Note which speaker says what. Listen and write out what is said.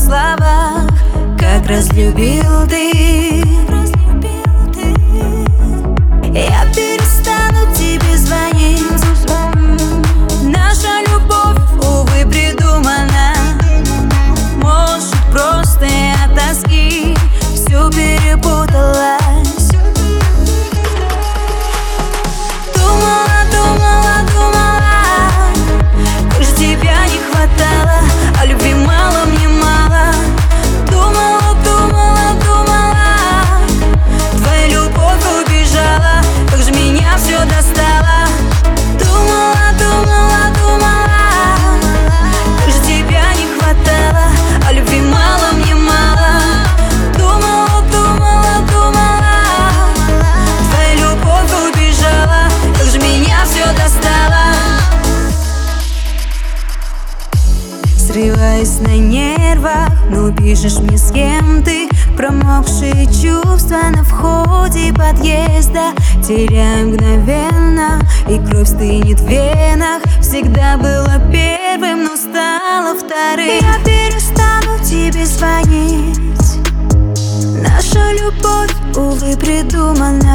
Speaker 1: словах, как разлюбил ты. Я перестану тебе звонить. Наша любовь, увы, придумана. Может, просто я тоски все перепуталась. Думала, как же тебя не хватало, а любви мало мне мало. Думала, твоя любовь убежала, как же меня все достало. Думала, как же тебя не хватало, а любви мало мне мало. Думала, твоя любовь убежала, как же меня все достало. Срываюсь на нервах, но пишешь мне, с кем ты. Промокшие чувства на входе подъезда теряю мгновенно, и кровь стынет в венах. Всегда было первым, но стало вторым. Я перестану тебе звонить. Наша любовь, увы, придумана.